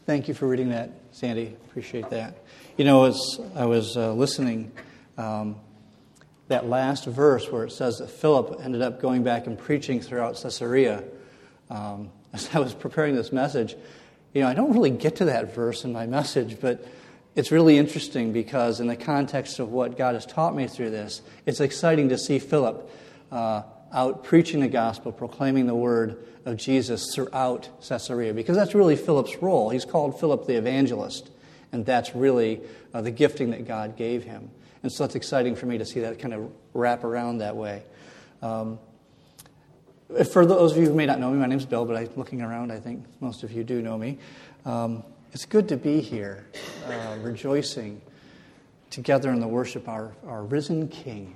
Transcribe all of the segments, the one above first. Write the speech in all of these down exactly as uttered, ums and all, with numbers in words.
Thank you for reading that, Sandy. Appreciate that. You know, as I was uh, listening, um, that last verse where it says that Philip ended up going back and preaching throughout Caesarea, um, as I was preparing this message, you know, I don't really get to that verse in my message, but it's really interesting because in the context of what God has taught me through this, it's exciting to see Philip uh, out preaching the gospel, proclaiming the word of Jesus throughout Caesarea, because that's really Philip's role. He's called Philip the evangelist, and that's really uh, the gifting that God gave him. And so it's exciting for me to see that kind of wrap around that way. Um, for those of you who may not know me, my name's Bill, but I'm looking around, I think most of you do know me. Um, it's good to be here, uh, rejoicing together in the worship of our, our risen King.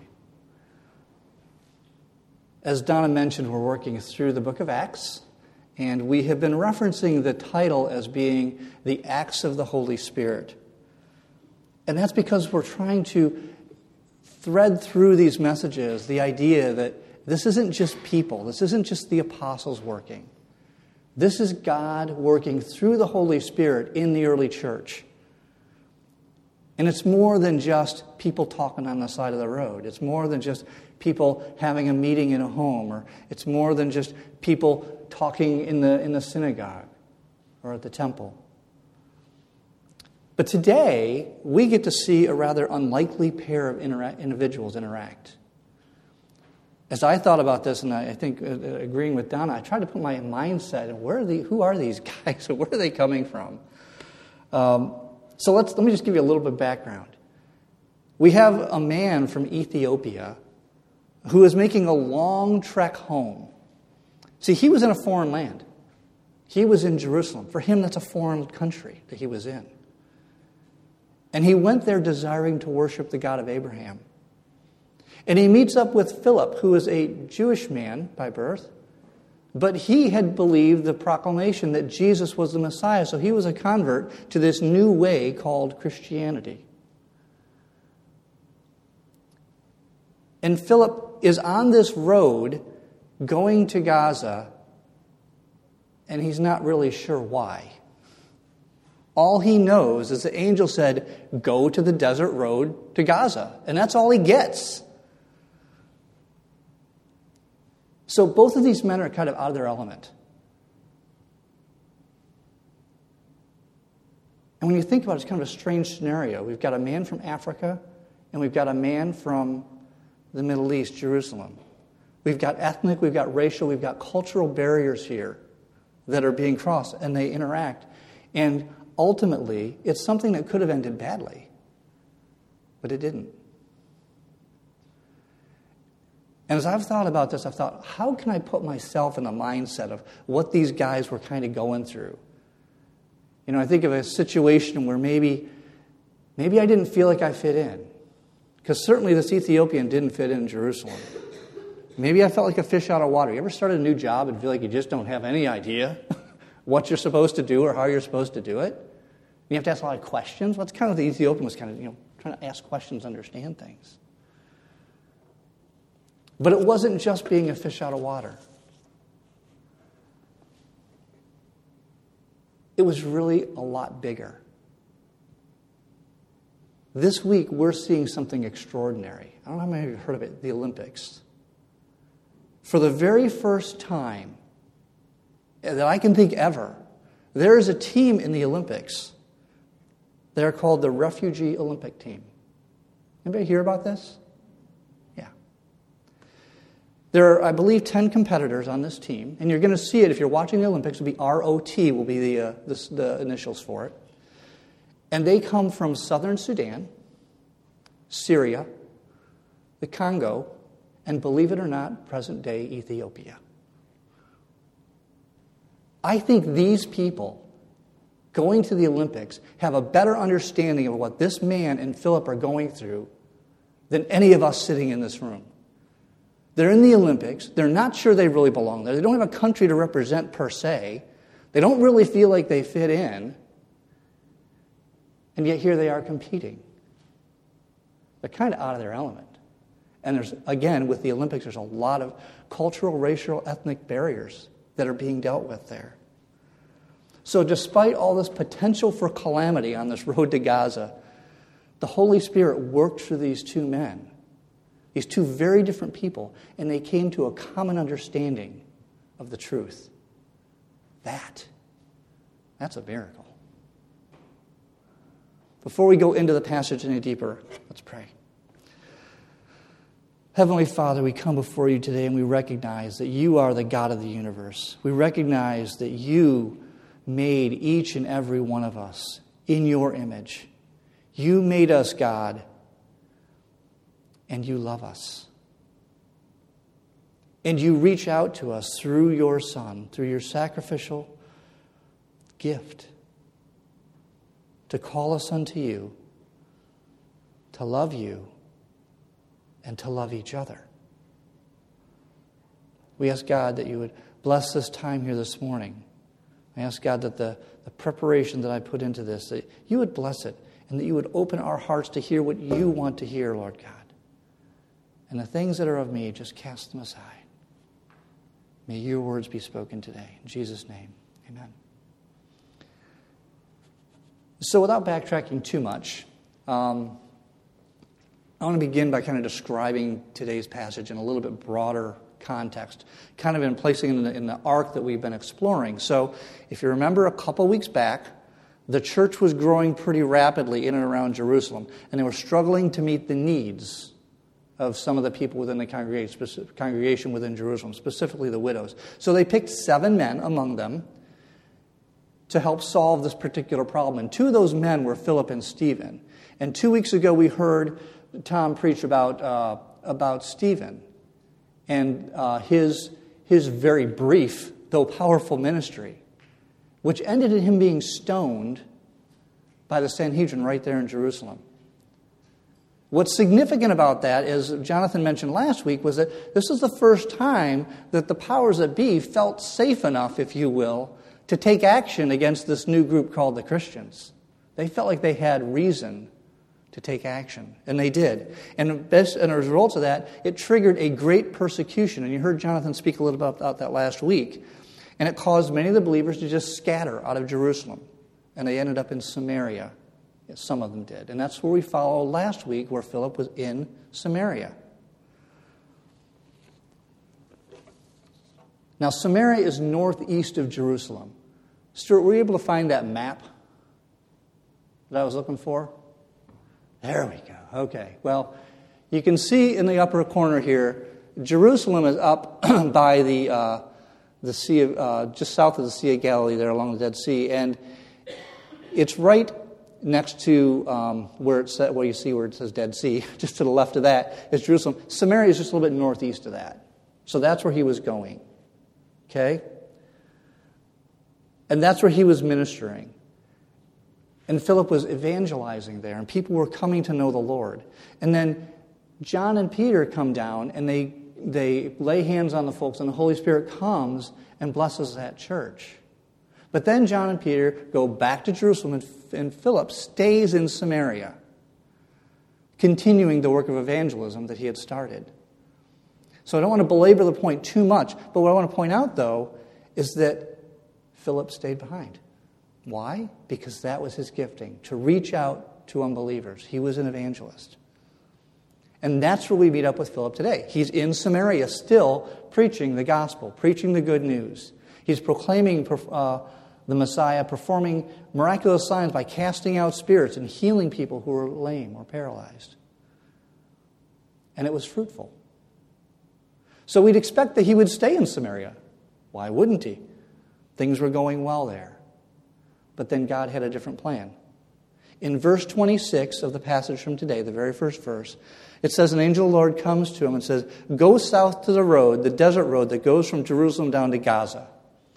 As Donna mentioned, we're working through the book of Acts, and we have been referencing the title as being the Acts of the Holy Spirit. And that's because we're trying to thread through these messages the idea that this isn't just people, this isn't just the apostles working. This is God working through the Holy Spirit in the early church. And it's more than just people talking on the side of the road. It's more than just people having a meeting in a home, or it's more than just people talking in the in the synagogue or at the temple. But today, we get to see a rather unlikely pair of intera- individuals interact. As I thought about this, and I, I think uh, agreeing with Donna, I tried to put my mindset in where are the who are these guys, and where are they coming from? Um, so let's let me just give you a little bit of background. We have a man from Ethiopia who is making a long trek home. See, he was in a foreign land. He was in Jerusalem. For him, that's a foreign country that he was in. And he went there desiring to worship the God of Abraham. And he meets up with Philip, who is a Jewish man by birth, but he had believed the proclamation that Jesus was the Messiah, so he was a convert to this new way called Christianity. And Philip is on this road going to Gaza, and he's not really sure why. All he knows is the angel said, go to the desert road to Gaza. And that's all he gets. So both of these men are kind of out of their element. And when you think about it, it's kind of a strange scenario. We've got a man from Africa, and we've got a man from the Middle East, Jerusalem. We've got ethnic, we've got racial, we've got cultural barriers here that are being crossed, and they interact. And ultimately, it's something that could have ended badly, but it didn't. And as I've thought about this, I've thought, how can I put myself in the mindset of what these guys were kind of going through? You know, I think of a situation where maybe, maybe I didn't feel like I fit in. Because certainly this Ethiopian didn't fit in Jerusalem. Maybe I felt like a fish out of water. You ever started a new job and feel like you just don't have any idea what you're supposed to do or how you're supposed to do it? You have to ask a lot of questions. What's kind of the Ethiopian was kind of, you know, trying to ask questions, understand things. But it wasn't just being a fish out of water. It was really a lot bigger. This week, we're seeing something extraordinary. I don't know how many of you have heard of it, the Olympics. For the very first time that I can think ever, there is a team in the Olympics. They're called the Refugee Olympic Team. Anybody hear about this? Yeah. There are, I believe, ten competitors on this team, and you're going to see it if you're watching the Olympics. It'll be R O T will be the, uh, the, the initials for it. And they come from southern Sudan, Syria, the Congo, and believe it or not, present-day Ethiopia. I think these people going to the Olympics have a better understanding of what this man and Philip are going through than any of us sitting in this room. They're in the Olympics. They're not sure they really belong there. They don't have a country to represent per se. They don't really feel like they fit in. And yet here they are competing. They're kind of out of their element. And there's, again, with the Olympics, there's a lot of cultural, racial, ethnic barriers that are being dealt with there. So despite all this potential for calamity on this road to Gaza, the Holy Spirit worked through these two men, these two very different people, and they came to a common understanding of the truth. That, that's a miracle. Before we go into the passage any deeper, let's pray. Heavenly Father, we come before you today and we recognize that you are the God of the universe. We recognize that you made each and every one of us in your image. You made us, God, and you love us. And you reach out to us through your Son, through your sacrificial gift, to call us unto you, to love you, and to love each other. We ask God that you would bless this time here this morning. I ask God that the, the preparation that I put into this, that you would bless it, and that you would open our hearts to hear what you want to hear, Lord God. And the things that are of me, just cast them aside. May your words be spoken today. In Jesus' name, amen. So without backtracking too much, um, I want to begin by kind of describing today's passage in a little bit broader context, kind of in placing it in the, in the arc that we've been exploring. So if you remember a couple weeks back, the church was growing pretty rapidly in and around Jerusalem, and they were struggling to meet the needs of some of the people within the congregation, congregation within Jerusalem, specifically the widows. So they picked seven men among them to help solve this particular problem. And two of those men were Philip and Stephen. And two weeks ago we heard Tom preach about uh, about Stephen and uh, his his very brief, though powerful ministry, which ended in him being stoned by the Sanhedrin right there in Jerusalem. What's significant about that, as Jonathan mentioned last week, was that this is the first time that the powers that be felt safe enough, if you will, to take action against this new group called the Christians. They felt like they had reason to take action, and they did. And as a result of that, it triggered a great persecution. And you heard Jonathan speak a little bit about that last week. And it caused many of the believers to just scatter out of Jerusalem. And they ended up in Samaria. Some of them did. And that's where we followed last week, where Philip was in Samaria. Now, Samaria is northeast of Jerusalem. Stuart, were you able to find that map that I was looking for? There we go. Okay. Well, you can see in the upper corner here, Jerusalem is up by the uh, the sea of, uh, just south of the Sea of Galilee, there along the Dead Sea, and it's right next to um, where it's where you see where it says Dead Sea. Just to the left of that is Jerusalem. Samaria is just a little bit northeast of that, so that's where he was going. Okay, and that's where he was ministering. And Philip was evangelizing there, and people were coming to know the Lord. And then John and Peter come down, and they they lay hands on the folks, and the Holy Spirit comes and blesses that church. But then John and Peter go back to Jerusalem, and, and Philip stays in Samaria, continuing the work of evangelism that he had started. So I don't want to belabor the point too much, but what I want to point out, though, is that Philip stayed behind. Why? Because that was his gifting, to reach out to unbelievers. He was an evangelist. And that's where we meet up with Philip today. He's in Samaria still preaching the gospel, preaching the good news. He's proclaiming uh, the Messiah, performing miraculous signs by casting out spirits and healing people who were lame or paralyzed. And it was fruitful. So we'd expect that he would stay in Samaria. Why wouldn't he? Things were going well there. But then God had a different plan. In verse twenty-six of the passage from today, the very first verse, it says, an angel of the Lord comes to him and says, go south to the road, the desert road that goes from Jerusalem down to Gaza.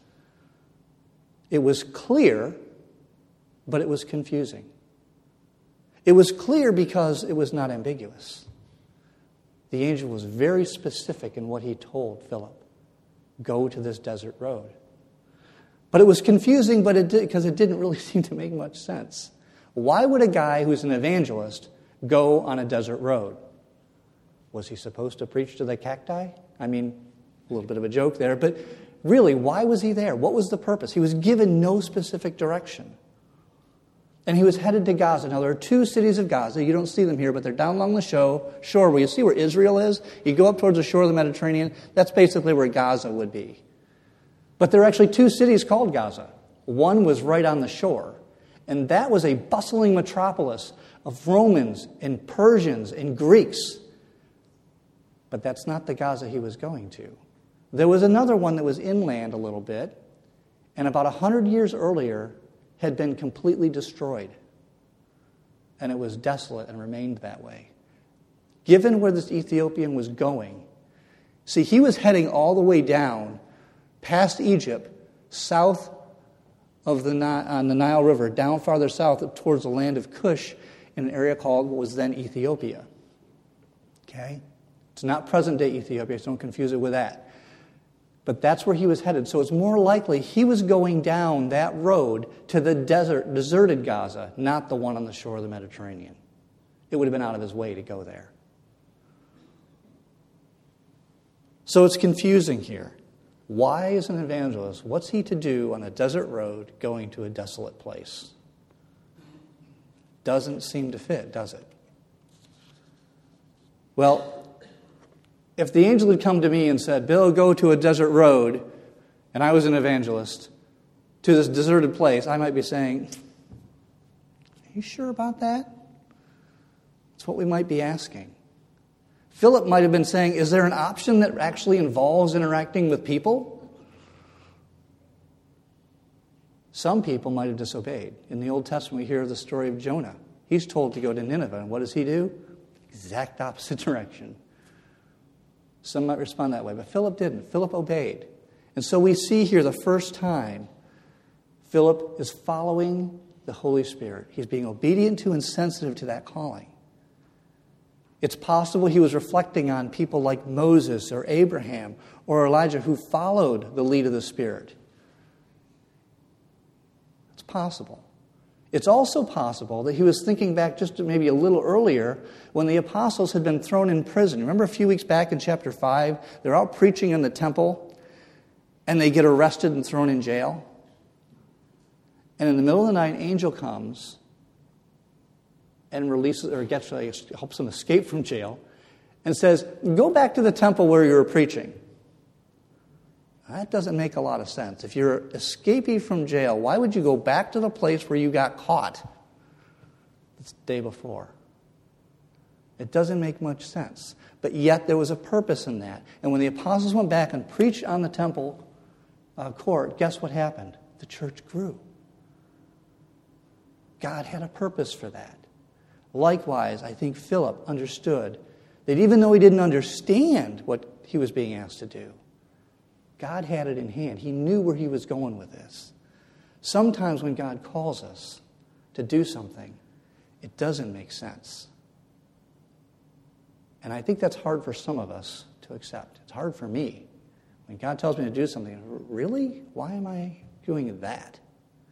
It was clear, but it was confusing. It was clear because it was not ambiguous. The angel was very specific in what he told Philip. Go to this desert road. But it was confusing, but it did, because it didn't really seem to make much sense. Why would a guy who's an evangelist go on a desert road? Was he supposed to preach to the cacti? I mean, a little bit of a joke there, but really, why was he there? What was the purpose? He was given no specific direction. And he was headed to Gaza. Now, there are two cities of Gaza. You don't see them here, but they're down along the shore where you see where Israel is. You go up towards the shore of the Mediterranean. That's basically where Gaza would be. But there are actually two cities called Gaza. One was right on the shore. And that was a bustling metropolis of Romans and Persians and Greeks. But that's not the Gaza he was going to. There was another one that was inland a little bit, and about a hundred years earlier had been completely destroyed. And it was desolate and remained that way. Given where this Ethiopian was going, see, he was heading all the way down past Egypt, south of the on the Nile River, down farther south towards the land of Cush, in an area called what was then Ethiopia. Okay? It's not present-day Ethiopia, so don't confuse it with that. But that's where he was headed. So it's more likely he was going down that road to the desert, deserted Gaza, not the one on the shore of the Mediterranean. It would have been out of his way to go there. So it's confusing here. Why is an evangelist, what's he to do on a desert road going to a desolate place? Doesn't seem to fit, does it? Well, if the angel had come to me and said, Bill, go to a desert road, and I was an evangelist, to this deserted place, I might be saying, are you sure about that? That's what we might be asking. Philip might have been saying, is there an option that actually involves interacting with people? Some people might have disobeyed. In the Old Testament, we hear the story of Jonah. He's told to go to Nineveh, and what does he do? Exact opposite direction. Some might respond that way, but Philip didn't. Philip obeyed. And so we see here the first time Philip is following the Holy Spirit. He's being obedient to and sensitive to that calling. It's possible he was reflecting on people like Moses or Abraham or Elijah who followed the lead of the Spirit. It's possible. It's also possible that he was thinking back just maybe a little earlier when the apostles had been thrown in prison. Remember a few weeks back in chapter five? They're out preaching in the temple and they get arrested and thrown in jail. And in the middle of the night, an angel comes and releases or gets helps them escape from jail and says, go back to the temple where you were preaching. That doesn't make a lot of sense. If you're escaping from jail, why would you go back to the place where you got caught the day before? It doesn't make much sense. But yet there was a purpose in that. And when the apostles went back and preached on the temple uh, court, guess what happened? The church grew. God had a purpose for that. Likewise, I think Philip understood that even though he didn't understand what he was being asked to do, God had it in hand. He knew where he was going with this. Sometimes when God calls us to do something, it doesn't make sense. And I think that's hard for some of us to accept. It's hard for me. When God tells me to do something, really? Why am I doing that?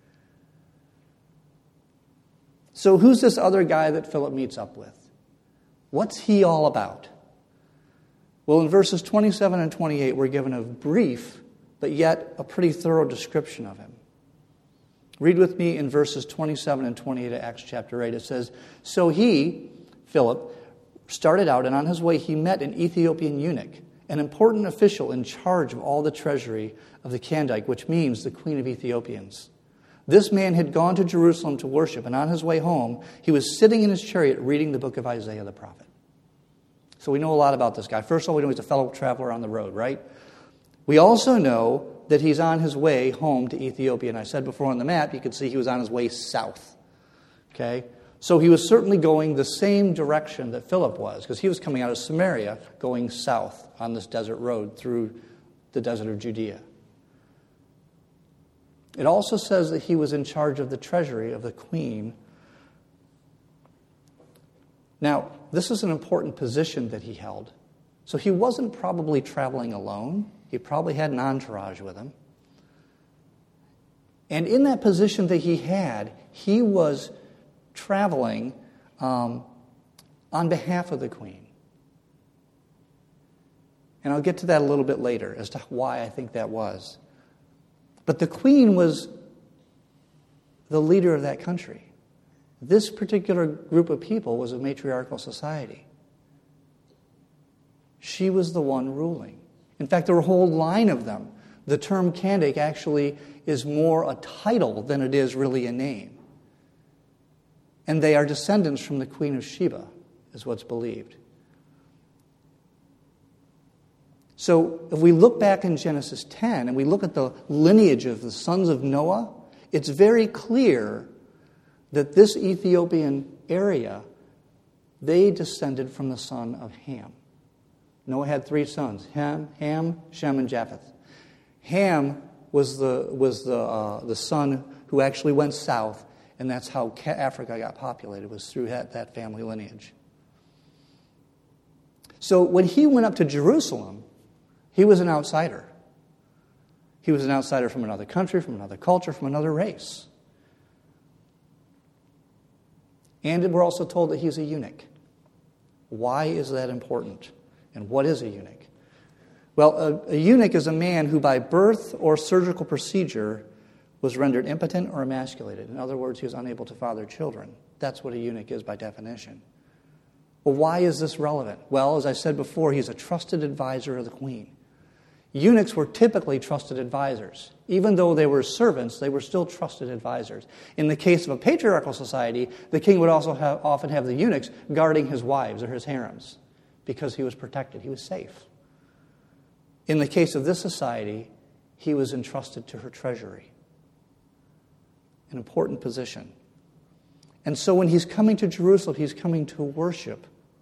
So who's this other guy that Philip meets up with? What's he all about? Well, in verses twenty-seven and twenty-eight, we're given a brief, but yet a pretty thorough description of him. Read with me in verses twenty-seven and twenty-eight of Acts chapter eight. It says, so he, Philip, started out, and on his way he met an Ethiopian eunuch, an important official in charge of all the treasury of the Kandake, which means the Queen of Ethiopians. This man had gone to Jerusalem to worship, and on his way home, he was sitting in his chariot reading the book of Isaiah the prophet. So we know a lot about this guy. First of all, we know he's a fellow traveler on the road, right? We also know that he's on his way home to Ethiopia. And I said before on the map, you could see he was on his way south. Okay? So he was certainly going the same direction that Philip was, because he was coming out of Samaria, going south on this desert road through the desert of Judea. It also says that he was in charge of the treasury of the queen. Now, this is an important position that he held. So he wasn't probably traveling alone. He probably had an entourage with him. And in that position that he had, he was traveling um, on behalf of the queen. And I'll get to that a little bit later as to why I think that was. But the queen was the leader of that country. This particular group of people was a matriarchal society. She was the one ruling. In fact, there were a whole line of them. The term Candake actually is more a title than it is really a name. And they are descendants from the Queen of Sheba, is what's believed. So if we look back in Genesis ten and we look at the lineage of the sons of Noah, it's very clear that this Ethiopian area, they descended from the son of Ham. Noah had three sons, Ham, Ham, Shem, and Japheth. Ham was the was the uh, the son who actually went south, and that's how Africa got populated, was through that, that family lineage. So when he went up to Jerusalem, he was an outsider. He was an outsider from another country, from another culture, from another race. And we're also told that he's a eunuch. Why is that important? And what is a eunuch? Well, a, a eunuch is a man who by birth or surgical procedure was rendered impotent or emasculated. In other words, he was unable to father children. That's what a eunuch is by definition. Well, why is this relevant? Well, as I said before, he's a trusted advisor of the queen. Eunuchs were typically trusted advisors. Even though they were servants, they were still trusted advisors. In the case of a patriarchal society, the king would also have, often have the eunuchs guarding his wives or his harems because he was protected, he was safe. In the case of this society, he was entrusted to her treasury. An important position. And so when he's coming to Jerusalem, he's coming to worship.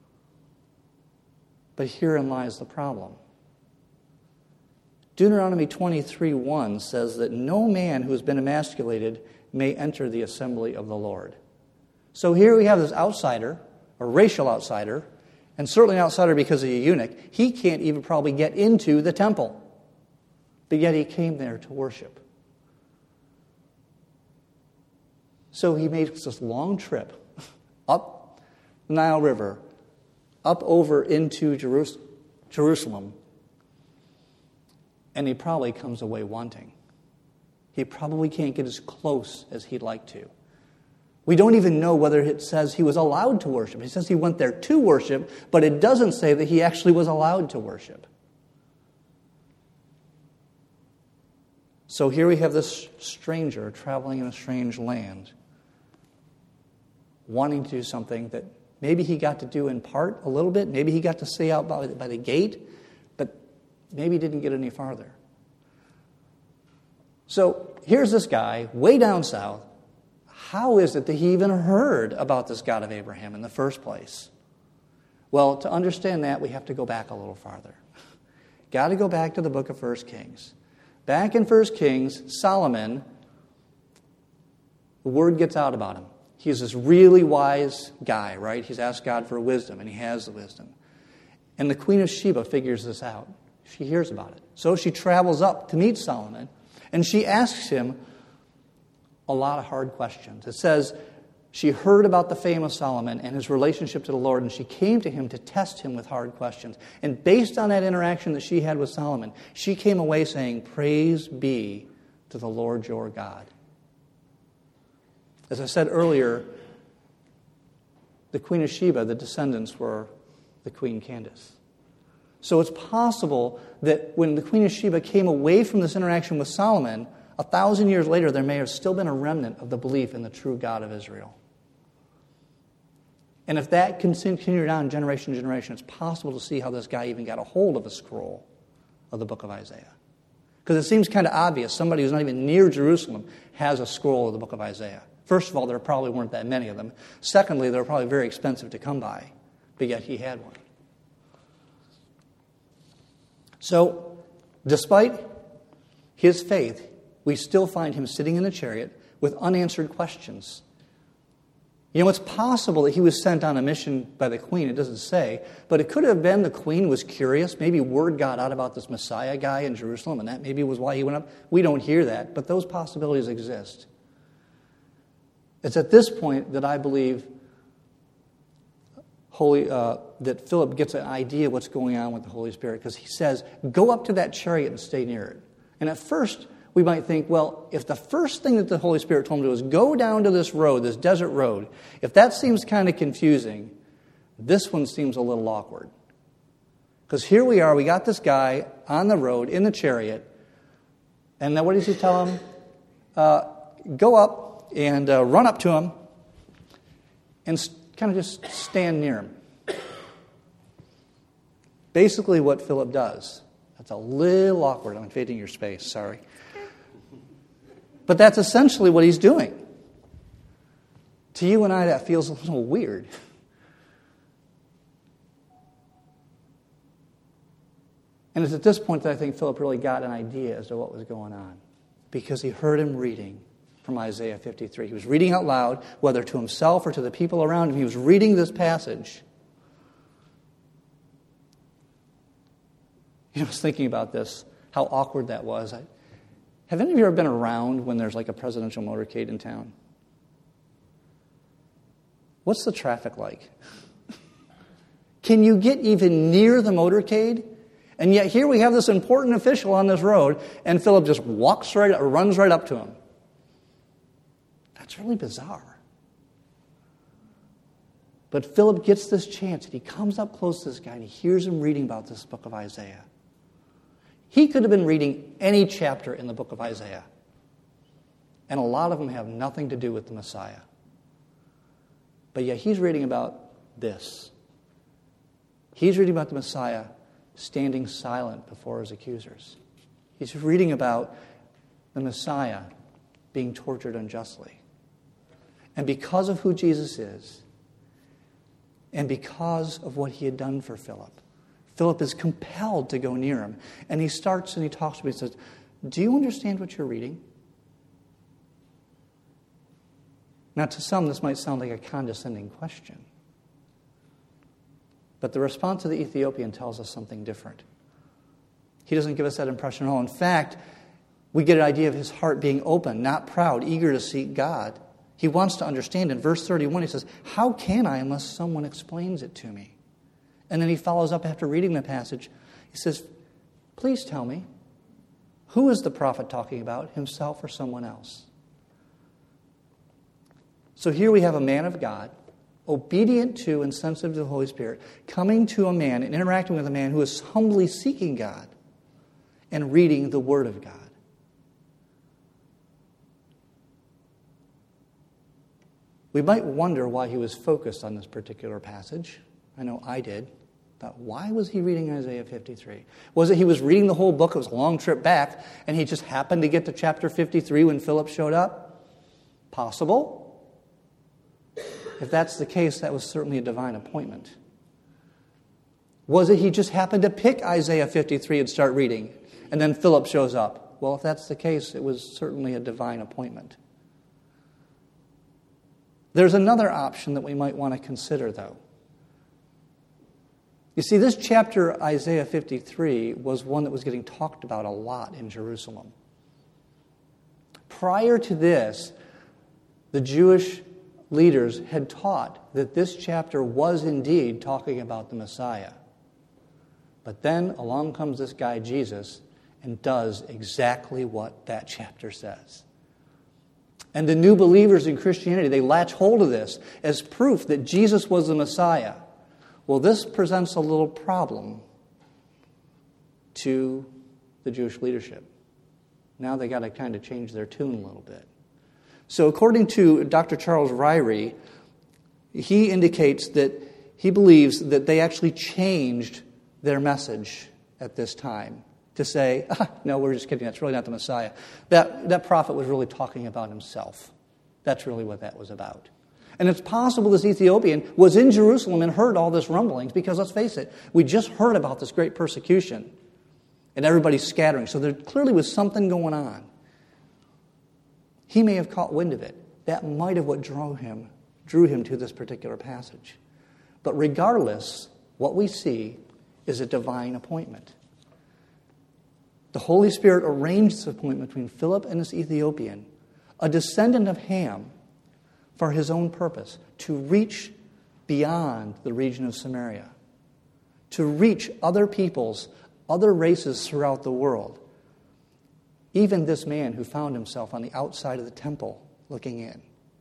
But herein lies the problem. Deuteronomy twenty-three one says that no man who has been emasculated may enter the assembly of the Lord. So here we have this outsider, a racial outsider, and certainly an outsider because of a eunuch. He can't even probably get into the temple. But yet he came there to worship. So he made this long trip up the Nile River, up over into Jerus- Jerusalem, and he probably comes away wanting. He probably can't get as close as he'd like to. We don't even know whether it says he was allowed to worship. It says he went there to worship, but it doesn't say that he actually was allowed to worship. So here we have this stranger traveling in a strange land, wanting to do something that maybe he got to do in part a little bit. Maybe he got to stay out by, by the gate, but maybe didn't get any farther. So here's this guy way down south. How is it that he even heard about this God of Abraham in the first place? Well, to understand that, we have to go back a little farther. Got to go back to the book of First Kings. Back in First Kings, Solomon, the word gets out about him. He's this really wise guy, right? He's asked God for wisdom, and he has the wisdom. And the Queen of Sheba figures this out. She hears about it. So she travels up to meet Solomon, and she asks him a lot of hard questions. It says she heard about the fame of Solomon and his relationship to the Lord, and she came to him to test him with hard questions. And based on that interaction that she had with Solomon, she came away saying, "Praise be to the Lord your God." As I said earlier, the Queen of Sheba, the descendants were the Queen Candace. So it's possible that when the Queen of Sheba came away from this interaction with Solomon, a thousand years later, there may have still been a remnant of the belief in the true God of Israel. And if that continued on generation to generation, it's possible to see how this guy even got a hold of a scroll of the book of Isaiah. Because it seems kind of obvious. Somebody who's not even near Jerusalem has a scroll of the book of Isaiah. First of all, there probably weren't that many of them. Secondly, they were probably very expensive to come by. But yet he had one. So, despite his faith, we still find him sitting in a chariot with unanswered questions. You know, it's possible that he was sent on a mission by the queen. It doesn't say. But it could have been the queen was curious. Maybe word got out about this Messiah guy in Jerusalem, and that maybe was why he went up. We don't hear that, but those possibilities exist. It's at this point that I believe Holy, uh, that Philip gets an idea of what's going on with the Holy Spirit, because he says, go up to that chariot and stay near it. And at first, we might think, well, if the first thing that the Holy Spirit told him to do is go down to this road, this desert road, if that seems kind of confusing, this one seems a little awkward. Because here we are, we got this guy on the road in the chariot, and then what does he tell him? Uh, go up and uh, run up to him and st- kind of just stand near him. Basically what Philip does. That's a little awkward. I'm invading your space, sorry. But that's essentially what he's doing. To you and I, that feels a little weird. And it's at this point that I think Philip really got an idea as to what was going on, because he heard him reading from Isaiah fifty-three. He was reading out loud, whether to himself or to the people around him. He was reading this passage. You know, I was thinking about this, how awkward that was. I, have any of you ever been around when there's like a presidential motorcade in town? What's the traffic like? Can you get even near the motorcade? And yet here we have this important official on this road, and Philip just walks right, or runs right up to him. That's really bizarre. But Philip gets this chance, and he comes up close to this guy, and he hears him reading about this book of Isaiah. He could have been reading any chapter in the book of Isaiah, and a lot of them have nothing to do with the Messiah. But yet he's reading about this. He's reading about the Messiah standing silent before his accusers. He's reading about the Messiah being tortured unjustly. And because of who Jesus is, and because of what he had done for Philip, Philip is compelled to go near him. And he starts and he talks to me and says, do you understand what you're reading? Now, to some, this might sound like a condescending question. But the response of the Ethiopian tells us something different. He doesn't give us that impression at all. In fact, we get an idea of his heart being open, not proud, eager to seek God. He wants to understand. In verse thirty-one, he says, how can I unless someone explains it to me? And then he follows up after reading the passage. He says, please tell me, who is the prophet talking about, himself or someone else? So here we have a man of God, obedient to and sensitive to the Holy Spirit, coming to a man and interacting with a man who is humbly seeking God and reading the Word of God. We might wonder why he was focused on this particular passage. I know I did. Thought, why was he reading Isaiah fifty-three? Was it he was reading the whole book? It was a long trip back, and he just happened to get to chapter fifty-three when Philip showed up? Possible. If that's the case, that was certainly a divine appointment. Was it he just happened to pick Isaiah fifty-three and start reading, and then Philip shows up? Well, if that's the case, it was certainly a divine appointment. There's another option that we might want to consider, though. You see, this chapter, Isaiah fifty-three, was one that was getting talked about a lot in Jerusalem. Prior to this, the Jewish leaders had taught that this chapter was indeed talking about the Messiah. But then along comes this guy, Jesus, and does exactly what that chapter says. And the new believers in Christianity, they latch hold of this as proof that Jesus was the Messiah. Well, this presents a little problem to the Jewish leadership. Now they got to kind of change their tune a little bit. So according to Doctor Charles Ryrie, he indicates that he believes that they actually changed their message at this time to say, ah, no, we're just kidding, that's really not the Messiah. That, that prophet was really talking about himself. That's really what that was about. And it's possible this Ethiopian was in Jerusalem and heard all this rumblings, because let's face it, we just heard about this great persecution and everybody's scattering. So there clearly was something going on. He may have caught wind of it. That might have what drew him, drew him to this particular passage. But regardless, what we see is a divine appointment. The Holy Spirit arranged this appointment between Philip and this Ethiopian, a descendant of Ham, for his own purpose, to reach beyond the region of Samaria, to reach other peoples, other races throughout the world. Even this man who found himself on the outside of the temple looking in.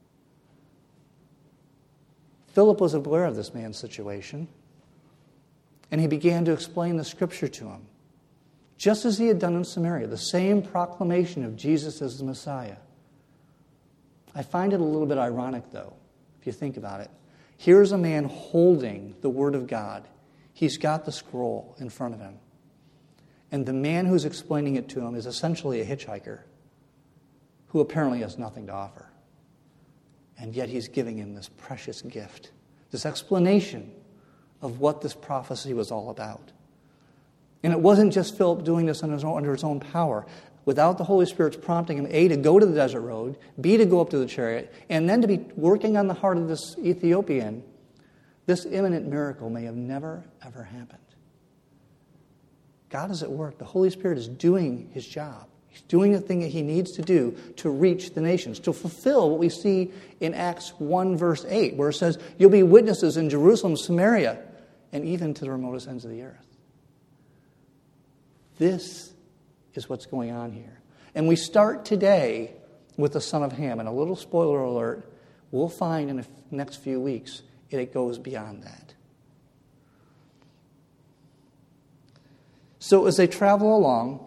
Philip was aware of this man's situation, and he began to explain the Scripture to him, just as he had done in Samaria, the same proclamation of Jesus as the Messiah. I find it a little bit ironic, though, if you think about it. Here's a man holding the Word of God. He's got the scroll in front of him. And the man who's explaining it to him is essentially a hitchhiker who apparently has nothing to offer. And yet he's giving him this precious gift, this explanation of what this prophecy was all about. And it wasn't just Philip doing this under his own, under his own power. Without the Holy Spirit's prompting him, A, to go to the desert road, B, to go up to the chariot, and then to be working on the heart of this Ethiopian, this imminent miracle may have never, ever happened. God is at work. The Holy Spirit is doing His job. He's doing the thing that He needs to do to reach the nations, to fulfill what we see in Acts one, verse eight, where it says, you'll be witnesses in Jerusalem, Samaria, and even to the remotest ends of the earth. This is what's going on here. And we start today with the son of Ham. And a little spoiler alert, we'll find in the next few weeks it goes beyond that. So as they travel along,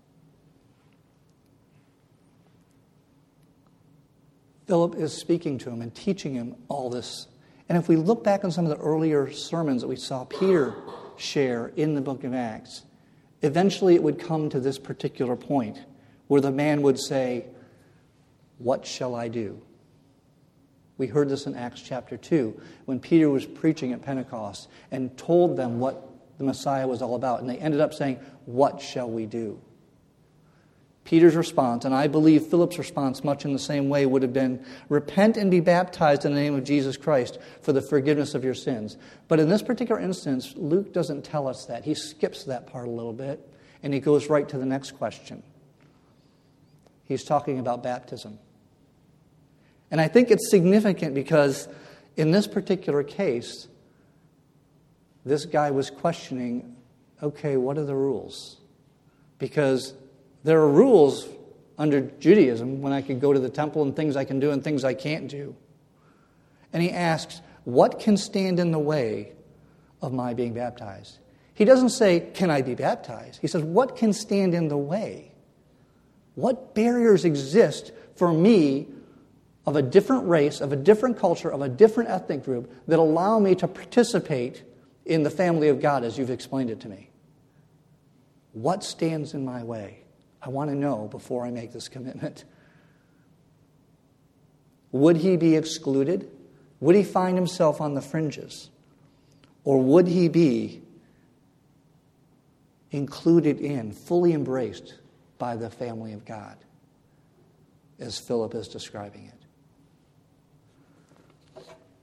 Philip is speaking to him and teaching him all this. And if we look back on some of the earlier sermons that we saw Peter share in the book of Acts, eventually it would come to this particular point where the man would say, what shall I do? We heard this in Acts chapter two when Peter was preaching at Pentecost and told them what the Messiah was all about. And they ended up saying, what shall we do? Peter's response, and I believe Philip's response much in the same way, would have been, repent and be baptized in the name of Jesus Christ for the forgiveness of your sins. But in this particular instance, Luke doesn't tell us that. He skips that part a little bit, and he goes right to the next question. He's talking about baptism. And I think it's significant because in this particular case, this guy was questioning, okay, what are the rules? Because there are rules under Judaism when I could go to the temple and things I can do and things I can't do. And he asks, what can stand in the way of my being baptized? He doesn't say, can I be baptized? He says, what can stand in the way? What barriers exist for me of a different race, of a different culture, of a different ethnic group that allow me to participate in the family of God as you've explained it to me? What stands in my way? I want to know before I make this commitment. Would he be excluded? Would he find himself on the fringes? Or would he be included in, fully embraced by the family of God, as Philip is describing it?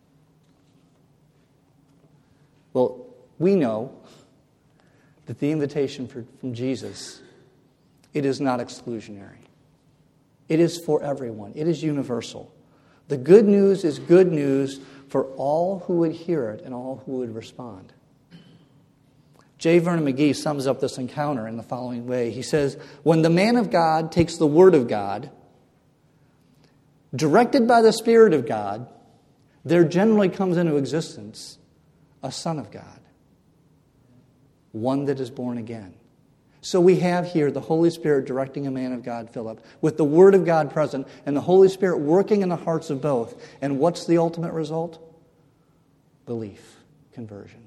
Well, we know that the invitation for, from Jesus, it is not exclusionary. It is for everyone. It is universal. The good news is good news for all who would hear it and all who would respond. J. Vernon McGee sums up this encounter in the following way. He says, when the man of God takes the word of God, directed by the Spirit of God, there generally comes into existence a son of God, one that is born again. So we have here the Holy Spirit directing a man of God, Philip, with the Word of God present and the Holy Spirit working in the hearts of both. And what's the ultimate result? Belief, conversion.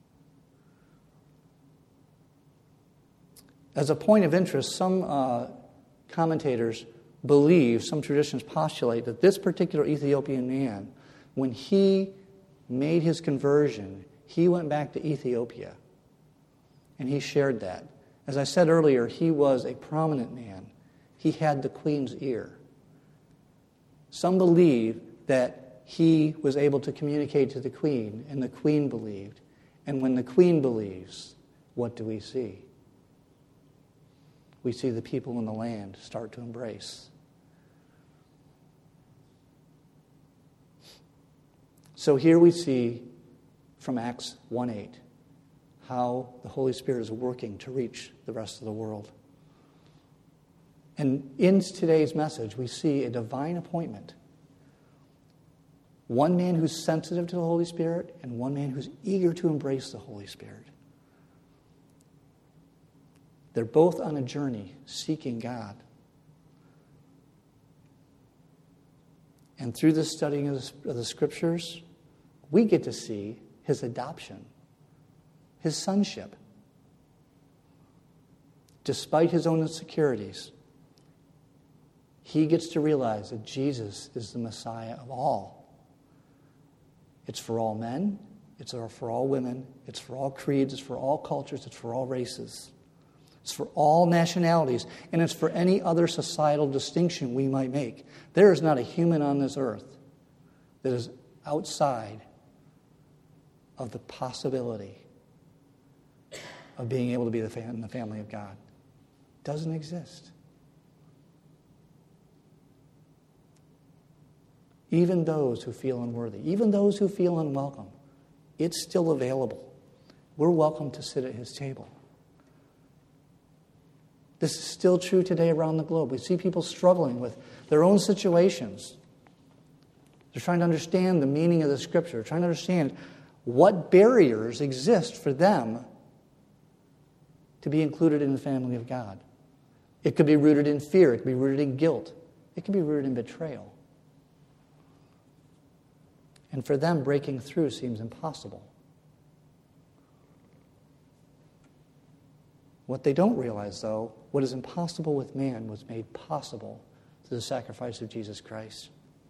As a point of interest, some uh, commentators believe, some traditions postulate, that this particular Ethiopian man, when he made his conversion, he went back to Ethiopia. And he shared that. As I said earlier, he was a prominent man. He had the queen's ear. Some believe that he was able to communicate to the queen, and the queen believed. And when the queen believes, what do we see? We see the people in the land start to embrace. So here we see from Acts one eight, how the Holy Spirit is working to reach the rest of the world. And in today's message, we see a divine appointment. One man who's sensitive to the Holy Spirit and one man who's eager to embrace the Holy Spirit. They're both on a journey seeking God. And through the studying of the, of the Scriptures, we get to see his adoption, his sonship. Despite his own insecurities, he gets to realize that Jesus is the Messiah of all. It's for all men, it's for all women, it's for all creeds, it's for all cultures, it's for all races. It's for all nationalities, and it's for any other societal distinction we might make. There is not a human on this earth that is outside of the possibility of being able to be in the family of God. It doesn't exist. Even those who feel unworthy, even those who feel unwelcome, it's still available. We're welcome to sit at his table. This is still true today around the globe. We see people struggling with their own situations. They're trying to understand the meaning of the Scripture, trying to understand what barriers exist for them to be included in the family of God. It could be rooted in fear. It could be rooted in guilt. It could be rooted in betrayal. And for them, breaking through seems impossible. What they don't realize, though, what is impossible with man was made possible through the sacrifice of Jesus Christ.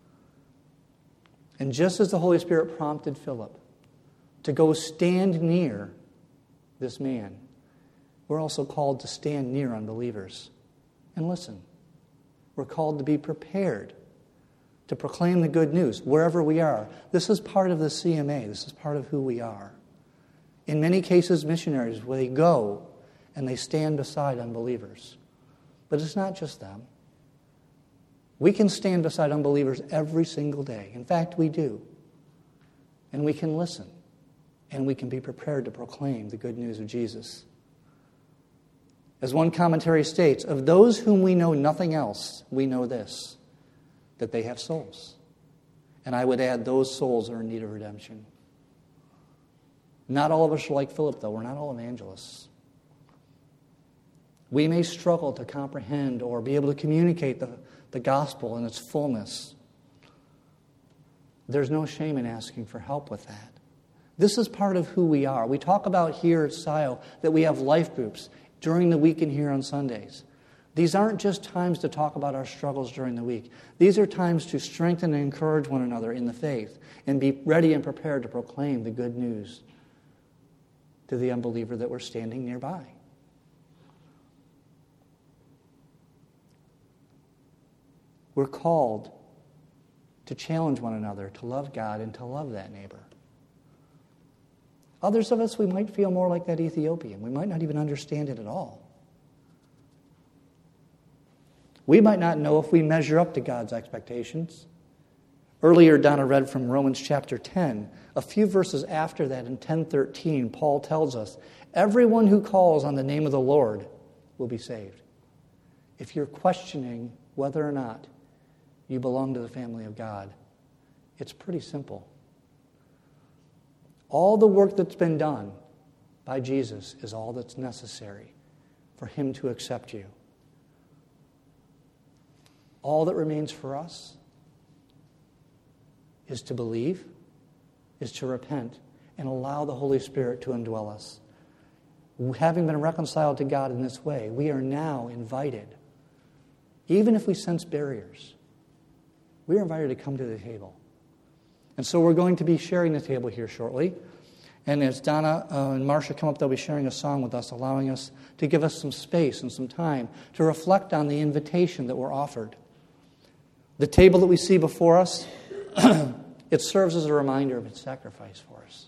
And just as the Holy Spirit prompted Philip to go stand near this man, we're also called to stand near unbelievers and listen. We're called to be prepared to proclaim the good news wherever we are. This is part of the C M A. This is part of who we are. In many cases, missionaries, where they go and they stand beside unbelievers. But it's not just them. We can stand beside unbelievers every single day. In fact, we do. And we can listen. And we can be prepared to proclaim the good news of Jesus. As one commentary states, of those whom we know nothing else, we know this, that they have souls. And I would add, those souls are in need of redemption. Not all of us are like Philip, though. We're not all evangelists. We may struggle to comprehend or be able to communicate the, the gospel in its fullness. There's no shame in asking for help with that. This is part of who we are. We talk about here at S I O that we have life groups during the week and here on Sundays. These aren't just times to talk about our struggles during the week. These are times to strengthen and encourage one another in the faith and be ready and prepared to proclaim the good news to the unbeliever that we're standing nearby. We're called to challenge one another, to love God and to love that neighbor. Others of us, we might feel more like that Ethiopian. We might not even understand it at all. We might not know if we measure up to God's expectations. Earlier, Donna read from Romans chapter ten. A few verses after that, in ten thirteen, Paul tells us, everyone who calls on the name of the Lord will be saved. If you're questioning whether or not you belong to the family of God, it's pretty simple. All the work that's been done by Jesus is all that's necessary for him to accept you. All that remains for us is to believe, is to repent, and allow the Holy Spirit to indwell us. Having been reconciled to God in this way, we are now invited, even if we sense barriers, we are invited to come to the table. And so we're going to be sharing the table here shortly. And as Donna uh, and Marcia come up, they'll be sharing a song with us, allowing us to give us some space and some time to reflect on the invitation that we're offered. The table that we see before us, it serves as a reminder of his sacrifice for us.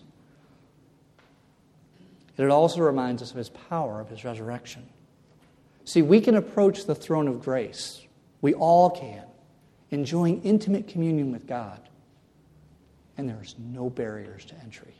It also reminds us of his power, of his resurrection. See, we can approach the throne of grace. We all can, enjoying intimate communion with God. And there's no barriers to entry.